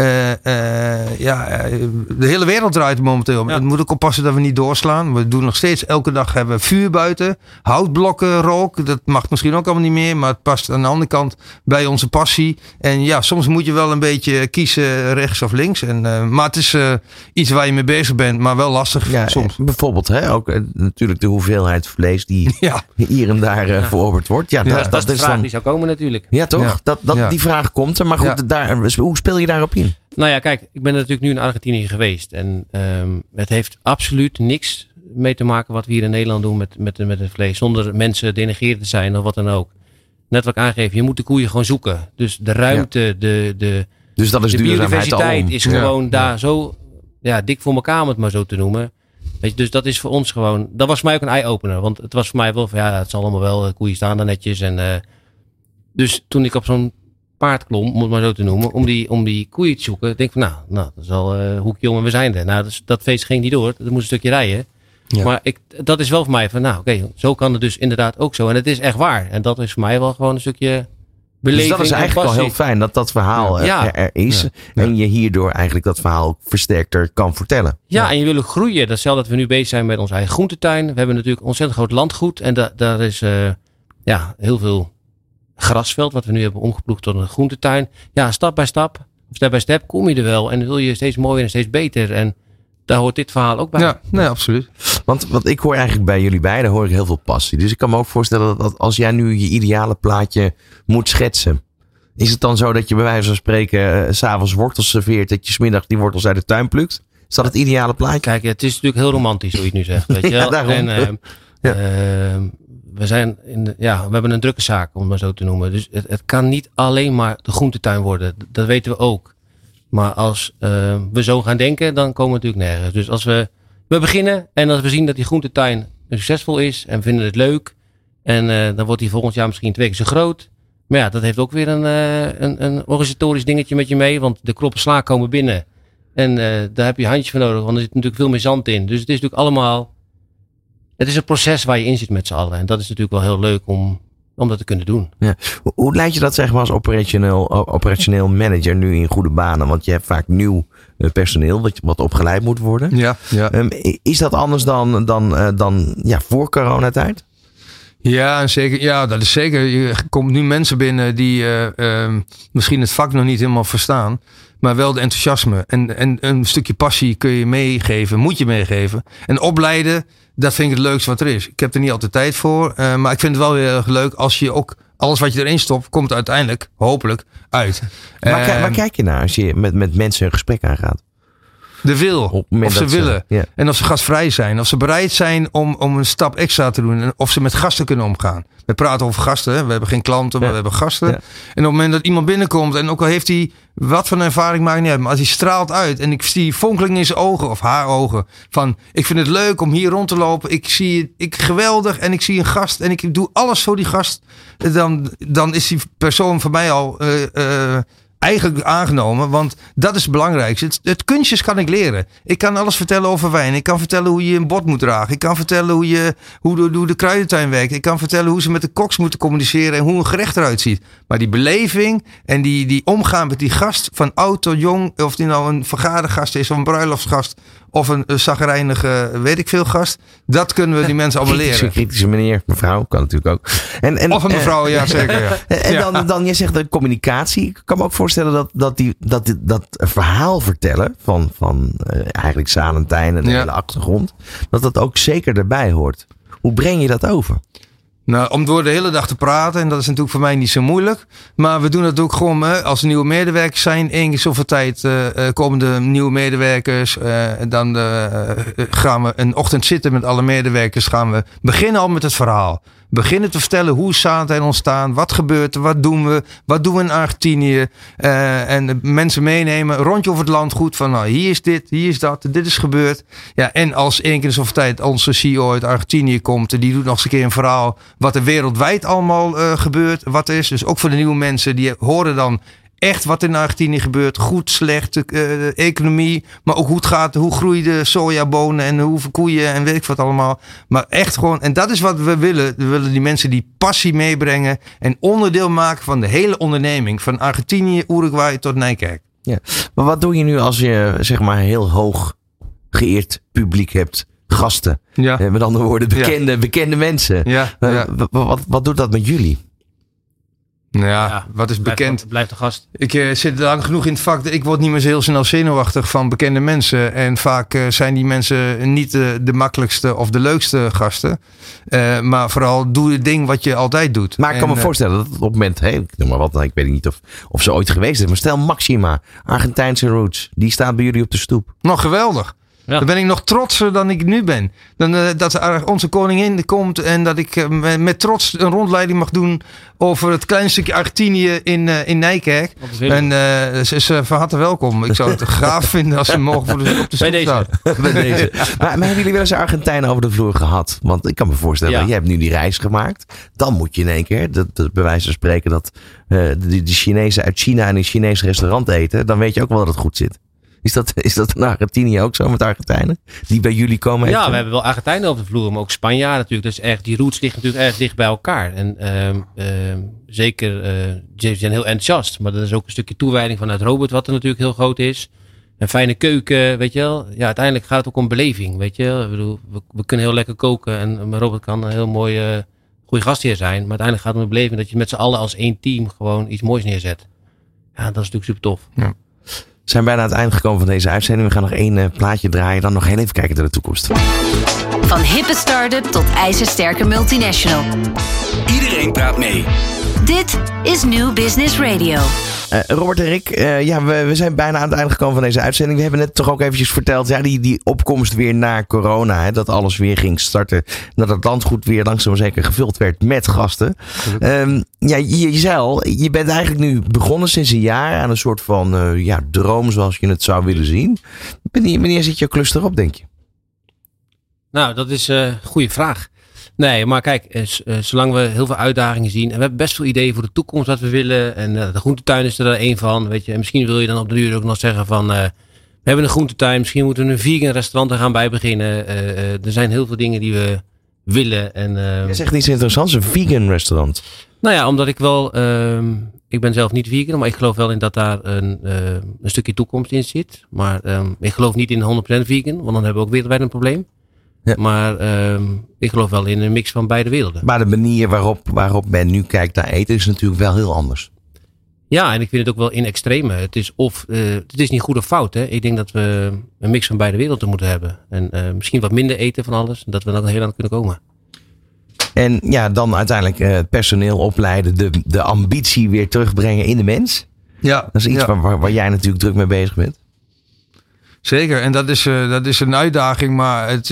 De hele wereld draait momenteel. Ja. Het moet ook oppassen dat we niet doorslaan. We doen nog steeds, elke dag hebben we vuur buiten. Houtblokken rook. Dat mag misschien ook allemaal niet meer. Maar het past aan de andere kant bij onze passie. En ja, soms moet je wel een beetje kiezen rechts of links. Maar het is iets waar je mee bezig bent. Maar wel lastig soms. Bijvoorbeeld ook natuurlijk de hoeveelheid vlees die hier en daar verorberd wordt. Ja, dat is de vraag die zou komen natuurlijk. Ja, toch? Ja. Die vraag komt er. Maar goed, hoe speel je daarop in? Nou ja, kijk, ik ben natuurlijk nu in Argentinië geweest. En het heeft absoluut niks mee te maken wat we hier in Nederland doen met het vlees. Zonder mensen denigrerend te zijn of wat dan ook. Net wat ik aangeef, je moet de koeien gewoon zoeken. Dus de ruimte, dus dat is de biodiversiteit is gewoon daar zo dik voor elkaar, om het maar zo te noemen. Weet je, dus dat is voor ons gewoon, dat was voor mij ook een eye-opener. Want het was voor mij wel van het zal allemaal wel, koeien staan daar netjes. En dus toen ik op zo'n paard klom, om het maar zo te noemen, om die koeien te zoeken, denk ik van dat is al hoekje om en we zijn er. Nou, dat feest ging niet door, dat moest een stukje rijden. Ja. Maar dat is wel voor mij van, oké, zo kan het dus inderdaad ook zo. En het is echt waar. En dat is voor mij wel gewoon een stukje beleving. Dus dat is eigenlijk al heel fijn dat verhaal er is. Ja. En je hierdoor eigenlijk dat verhaal versterkter kan vertellen. Ja, en je wil ook groeien. Dat is dat we nu bezig zijn met ons eigen groentetuin. We hebben natuurlijk een ontzettend groot landgoed. En daar is heel veel grasveld wat we nu hebben omgeploegd tot een groentetuin. Ja, stap bij stap kom je er wel. En dan wil je steeds mooier en steeds beter. En daar hoort dit verhaal ook bij. Ja, nee, absoluut. Want ik hoor eigenlijk bij jullie beiden hoor ik heel veel passie. Dus ik kan me ook voorstellen dat als jij nu je ideale plaatje moet schetsen. Is het dan zo dat je bij wijze van spreken 's avonds wortels serveert. Dat je 's middags die wortels uit de tuin plukt? Is dat het ideale plaatje? Kijk, het is natuurlijk heel romantisch hoe je het nu zegt. Weet je wel? Daarom. En we hebben een drukke zaak, om het maar zo te noemen. Dus het kan niet alleen maar de groentetuin worden. Dat weten we ook. Maar als we zo gaan denken, dan komen we natuurlijk nergens. Dus als we beginnen en als we zien dat die groentetuin succesvol is en vinden het leuk. En dan wordt die volgend jaar misschien 2 keer zo groot. Maar ja, dat heeft ook weer een organisatorisch dingetje met je mee. Want de kroppen sla komen binnen. En daar heb je handjes voor nodig, want er zit natuurlijk veel meer zand in. Dus het is natuurlijk allemaal. Het is een proces waar je in zit met z'n allen. En dat is natuurlijk wel heel leuk om dat te kunnen doen. Ja. Hoe leid je dat zeg maar als operationeel manager nu in goede banen? Want je hebt vaak nieuw personeel wat opgeleid moet worden. Ja. Is dat anders dan voor coronatijd? Ja, zeker. Ja, dat is zeker. Je komt nu mensen binnen die misschien het vak nog niet helemaal verstaan. Maar wel de enthousiasme. En een stukje passie kun je meegeven. Moet je meegeven. En opleiden, dat vind ik het leukste wat er is. Ik heb er niet altijd tijd voor. Maar ik vind het wel heel erg leuk als je ook alles wat je erin stopt, komt uiteindelijk, hopelijk, uit. Waar kijk je naar als je met mensen een gesprek aangaat? De wil. Of ze willen. En of ze gastvrij zijn. Of ze bereid zijn om een stap extra te doen. En of ze met gasten kunnen omgaan. We praten over gasten. Hè? We hebben geen klanten, maar we hebben gasten. Ja. En op het moment dat iemand binnenkomt. En ook al heeft hij wat voor een ervaring, maakt niet uit. Maar als hij straalt uit. En ik zie fonkeling in zijn ogen. Of haar ogen. Van ik vind het leuk om hier rond te lopen. Ik zie geweldig. En ik zie een gast. En ik doe alles voor die gast. Dan is die persoon voor mij al eigenlijk aangenomen, want dat is het belangrijkste. Het kunstjes kan ik leren. Ik kan alles vertellen over wijn. Ik kan vertellen hoe je een bord moet dragen. Ik kan vertellen hoe de kruidentuin werkt. Ik kan vertellen hoe ze met de koks moeten communiceren en hoe een gerecht eruit ziet. Maar die beleving en die omgaan met die gast, van oud tot jong, of die nou een vergadergast is of een bruiloftsgast of een chagrijnige, weet ik veel, gast. Dat kunnen we die mensen allemaal leren. Kritische meneer, mevrouw, kan natuurlijk ook. Of een mevrouw, ja zeker. Ja. En dan, jij zegt de communicatie. Ik kan me ook voorstellen dat verhaal vertellen van eigenlijk Salentijn en de hele achtergrond, dat ook zeker erbij hoort. Hoe breng je dat over? Nou, om door de hele dag te praten. En dat is natuurlijk voor mij niet zo moeilijk. Maar we doen dat ook gewoon als er nieuwe medewerkers zijn. 1 keer zoveel tijd komen de nieuwe medewerkers. Dan gaan we een ochtend zitten met alle medewerkers. Gaan we beginnen al met het verhaal. Beginnen te vertellen hoe is Salentijn ontstaan. Wat gebeurt er? Wat doen we? Wat doen we in Argentinië? En de mensen meenemen. Rondje over het landgoed. Van nou, hier is dit, hier is dat. Dit is gebeurd. Ja, en als 1 keer zoveel tijd onze CEO uit Argentinië komt. Die doet nog eens een keer een verhaal. Wat er wereldwijd allemaal gebeurt. Wat is. Dus ook voor de nieuwe mensen. Die horen dan echt wat in Argentinië gebeurt. Goed, slecht, de economie. Maar ook hoe het gaat, hoe groeien de sojabonen en hoeveel koeien en weet ik wat allemaal. Maar echt gewoon, en dat is wat we willen. We willen die mensen die passie meebrengen en onderdeel maken van de hele onderneming. Van Argentinië, Uruguay tot Nijkerk. Ja. Maar wat doe je nu als je zeg maar heel hoog geëerd publiek hebt? Gasten. Ja. Met andere woorden, bekende mensen. Ja. Wat doet dat met jullie? Nou ja, wat is bekend? Blijft de gast. Ik zit lang genoeg in het vak. Ik word niet meer zo heel snel zenuwachtig van bekende mensen. En vaak zijn die mensen niet de makkelijkste of de leukste gasten. Maar vooral doe het ding wat je altijd doet. Maar ik kan me voorstellen dat op het moment, ik noem maar wat, ik weet niet of ze ooit geweest is. Maar stel Maxima, Argentijnse roots, die staat bij jullie op de stoep. Nog geweldig. Ja. Dan ben ik nog trotser dan ik nu ben. Dat onze koningin komt en dat ik met trots een rondleiding mag doen over het kleine stukje Argentinië in Nijkerk. En ze is van harte welkom. Ik zou het gaaf vinden als ze mogen op de stoep staan. Bij deze. Maar hebben jullie wel eens Argentijnen over de vloer gehad? Want ik kan me voorstellen, je hebt nu die reis gemaakt. Dan moet je in één keer, bij wijze van spreken, dat de Chinezen uit China in een Chinees restaurant eten. Dan weet je ook wel dat het goed zit. Is dat in Argentinië ook zo met Argentijnen? Die bij jullie komen? Ja, we hebben wel Argentijnen op de vloer, maar ook Spanjaarden natuurlijk. Dus echt, die roots liggen natuurlijk erg dicht bij elkaar. En zeker, ze zijn heel enthousiast. Maar dat is ook een stukje toewijding vanuit Robert, wat er natuurlijk heel groot is. Een fijne keuken, weet je wel. Ja, uiteindelijk gaat het ook om beleving, weet je wel. Ik bedoel, we kunnen heel lekker koken en Robert kan een heel mooi goede gastheer zijn. Maar uiteindelijk gaat het om de beleving dat je met z'n allen als één team gewoon iets moois neerzet. Ja, dat is natuurlijk super tof. Ja. We zijn bijna aan het eind gekomen van deze uitzending. We gaan nog één plaatje draaien. Dan nog heel even kijken naar de toekomst. Van hippe start-up tot ijzersterke multinational. Iedereen praat mee. Dit is New Business Radio. Robert en Rick, we zijn bijna aan het einde gekomen van deze uitzending. We hebben net toch ook eventjes verteld, die opkomst weer na corona. Hè, dat alles weer ging starten. Dat het landgoed weer langzaam maar zeker gevuld werd met gasten. Je zei al, je bent eigenlijk nu begonnen sinds een jaar aan een soort van droom zoals je het zou willen zien. Wanneer zit je cluster op, denk je? Nou, dat is een goede vraag. Nee, maar kijk, zolang we heel veel uitdagingen zien. En we hebben best veel ideeën voor de toekomst wat we willen. En de groentetuin is er daar één van. Weet je. En misschien wil je dan op de duur ook nog zeggen van... we hebben een groentetuin. Misschien moeten we een vegan restaurant er gaan bij beginnen. Er zijn heel veel dingen die we willen. Je zegt iets interessants, een vegan restaurant. Nou ja, omdat ik wel... ik ben zelf niet vegan, maar ik geloof wel in dat daar een stukje toekomst in zit. Maar ik geloof niet in 100% vegan. Want dan hebben we ook wereldwijd een probleem. Ja. Maar ik geloof wel in een mix van beide werelden. Maar de manier waarop men nu kijkt naar eten is natuurlijk wel heel anders. Ja, en ik vind het ook wel in extreme. Het is niet goed of fout. Hè? Ik denk dat we een mix van beide werelden moeten hebben. En misschien wat minder eten van alles. Dat we dan heel aan kunnen komen. En ja, dan uiteindelijk het personeel opleiden. De ambitie weer terugbrengen in de mens. Ja, dat is iets waar jij natuurlijk druk mee bezig bent. Zeker, en dat is een uitdaging, maar het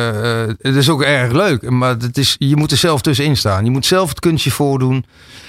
is ook erg leuk. Maar je moet er zelf tussenin staan. Je moet zelf het kunstje voordoen.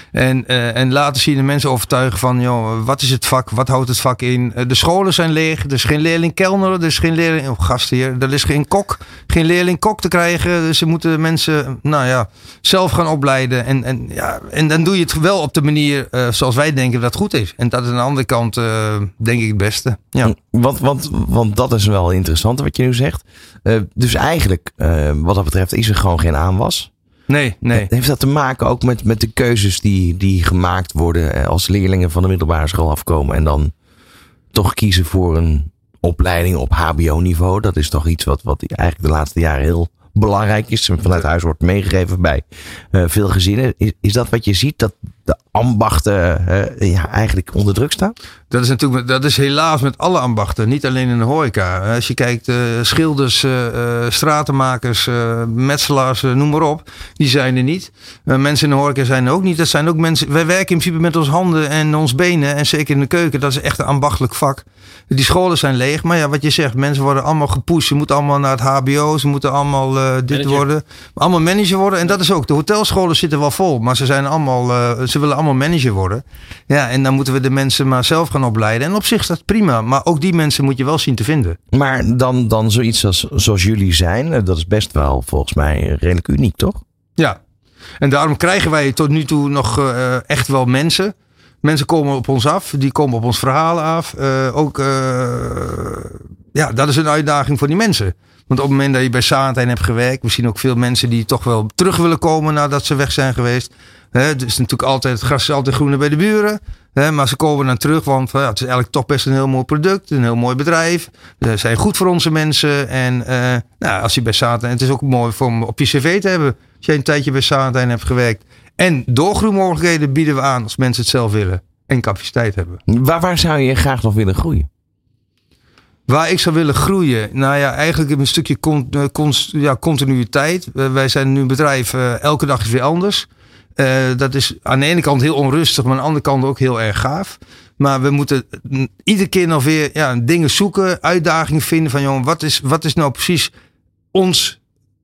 En laten zien de mensen overtuigen van, joh, wat is het vak? Wat houdt het vak in? De scholen zijn leeg. Er is geen leerling kelner. Er is geen leerling, gastheer. Er is geen kok. Geen leerling kok te krijgen. Dus ze moeten mensen, zelf gaan opleiden. En dan doe je het wel op de manier zoals wij denken dat goed is. En dat is aan de andere kant, denk ik, het beste. Ja. Want dat is wel interessant wat je nu zegt. Dus eigenlijk, wat dat betreft, is er gewoon geen aanwas. Nee. Heeft dat te maken ook met de keuzes die gemaakt worden als leerlingen van de middelbare school afkomen en dan toch kiezen voor een opleiding op HBO-niveau? Dat is toch iets wat eigenlijk de laatste jaren heel belangrijk is en vanuit huis wordt meegegeven bij veel gezinnen. Is dat wat je ziet, dat de ambachten eigenlijk onder druk staan? Dat is helaas met alle ambachten, niet alleen in de horeca. Als je kijkt, schilders, stratenmakers, metselaars, noem maar op, die zijn er niet. Mensen in de horeca zijn er ook niet. Dat zijn ook mensen. Wij werken in principe met onze handen en ons benen en zeker in de keuken. Dat is echt een ambachtelijk vak. Die scholen zijn leeg, maar ja, wat je zegt, mensen worden allemaal gepusht. Ze moeten allemaal naar het HBO, ze moeten allemaal dit worden. Allemaal manager worden. En dat is ook, de hotelscholen zitten wel vol, maar ze willen allemaal manager worden. Ja, en dan moeten we de mensen maar zelf gaan opleiden. En op zich is dat prima, maar ook die mensen moet je wel zien te vinden. Maar dan zoiets zoals jullie zijn, dat is best wel volgens mij redelijk uniek, toch? Ja, en daarom krijgen wij tot nu toe nog echt wel mensen. Mensen komen op ons af. Die komen op ons verhalen af. Dat is een uitdaging voor die mensen. Want op het moment dat je bij Salentijn hebt gewerkt. We zien ook veel mensen die toch wel terug willen komen nadat ze weg zijn geweest. Het is natuurlijk altijd, het gras is altijd groener bij de buren. Maar ze komen dan terug, want het is eigenlijk toch best een heel mooi product. Een heel mooi bedrijf. Ze zijn goed voor onze mensen. En als je bij Salentijn, het is ook mooi om op je cv te hebben. Als je een tijdje bij Salentijn hebt gewerkt. En doorgroeimogelijkheden bieden we aan als mensen het zelf willen. En capaciteit hebben. Waar zou je graag nog willen groeien? Waar ik zou willen groeien? Nou ja, eigenlijk een stukje continuïteit. Wij zijn nu een bedrijf, elke dag is weer anders. Dat is aan de ene kant heel onrustig, maar aan de andere kant ook heel erg gaaf. Maar we moeten iedere keer nog weer dingen zoeken, uitdagingen vinden van jongen, wat is nou precies ons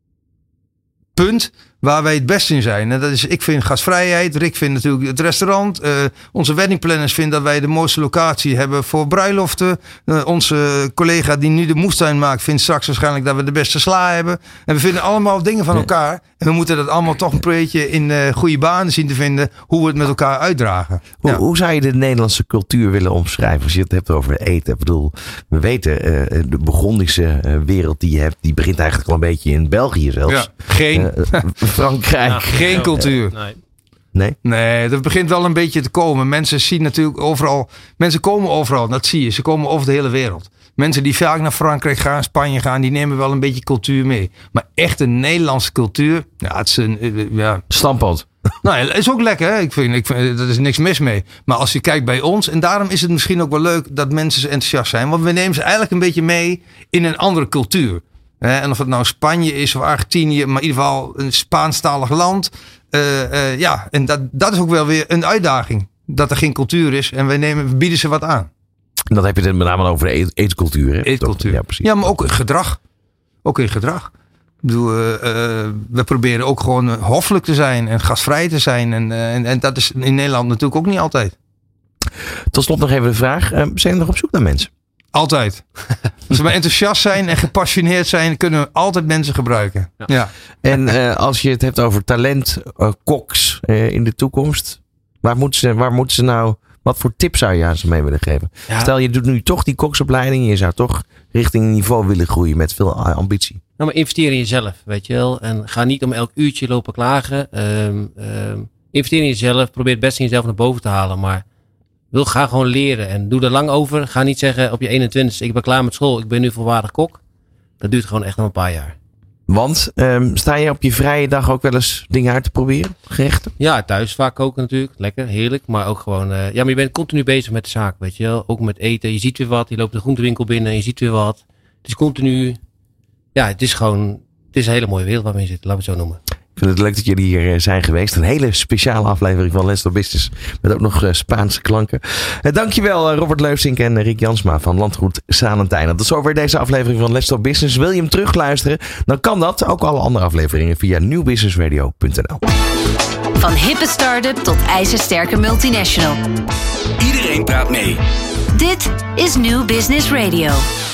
punt waar wij het best in zijn. En dat is, ik vind gastvrijheid, Rick vindt natuurlijk het restaurant. Onze weddingplanners vinden dat wij de mooiste locatie hebben voor bruiloften. Onze collega die nu de moestuin maakt, vindt straks waarschijnlijk dat we de beste sla hebben. En we vinden allemaal dingen van elkaar. En we moeten dat allemaal toch een beetje in goede banen zien te vinden, hoe we het met elkaar uitdragen. Hoe zou je de Nederlandse cultuur willen omschrijven als je het hebt over eten? Ik bedoel, we weten, de Burgondische wereld die je hebt, die begint eigenlijk al een beetje in België zelfs. Ja, geen Frankrijk. Geen cultuur. Nee, dat begint wel een beetje te komen. Mensen zien natuurlijk overal. Mensen komen overal, dat zie je. Ze komen over de hele wereld. Mensen die vaak naar Frankrijk gaan, Spanje gaan, die nemen wel een beetje cultuur mee. Maar echt een Nederlandse cultuur, het is een stamppot. Nou, is ook lekker. Hè? Ik vind, dat is niks mis mee. Maar als je kijkt bij ons, en daarom is het misschien ook wel leuk dat mensen zo enthousiast zijn. Want we nemen ze eigenlijk een beetje mee in een andere cultuur. En of het nou Spanje is of Argentinië, maar in ieder geval een Spaanstalig land. En dat is ook wel weer een uitdaging. Dat er geen cultuur is en we bieden ze wat aan. En dan heb je het met name over de eetcultuur. Hè? Eetcultuur. Ja, precies. Ja, maar ook in gedrag. Ik bedoel, we proberen ook gewoon hoffelijk te zijn en gastvrij te zijn. En dat is in Nederland natuurlijk ook niet altijd. Tot slot nog even de vraag. Zijn we nog op zoek naar mensen? Altijd. Als we maar enthousiast zijn en gepassioneerd zijn, kunnen we altijd mensen gebruiken. Ja. En als je het hebt over talent, koks in de toekomst. Waar moeten ze nou, wat voor tips zou je aan ze mee willen geven? Ja. Stel je doet nu toch die koksopleiding. Je zou toch richting een niveau willen groeien met veel ambitie. Nou, maar investeer in jezelf, weet je wel. En ga niet om elk uurtje lopen klagen. Investeer in jezelf. Probeer het beste in jezelf naar boven te halen. Maar ga gewoon leren en doe er lang over. Ga niet zeggen op je 21ste, ik ben klaar met school, ik ben nu volwaardig kok. Dat duurt gewoon echt nog een paar jaar. Want sta je op je vrije dag ook wel eens dingen uit te proberen? Gerechten? Ja, thuis vaak koken natuurlijk. Lekker, heerlijk. Maar ook gewoon, maar je bent continu bezig met de zaak, weet je wel. Ook met eten. Je ziet weer wat. Je loopt de groentewinkel binnen en je ziet weer wat. Het is continu, het is een hele mooie wereld waar we in zitten. Laten we het zo noemen. Ik vind het leuk dat jullie hier zijn geweest. Een hele speciale aflevering van Let's Talk Business. Met ook nog Spaanse klanken. Dankjewel Robert Leusink en Rick Jansma van Landgoed Salentijn. Dat is zover deze aflevering van Let's Talk Business. Wil je hem terugluisteren? Dan kan dat. Ook alle andere afleveringen via newbusinessradio.nl. Van hippe start-up tot ijzersterke multinational. Iedereen praat mee. Dit is New Business Radio.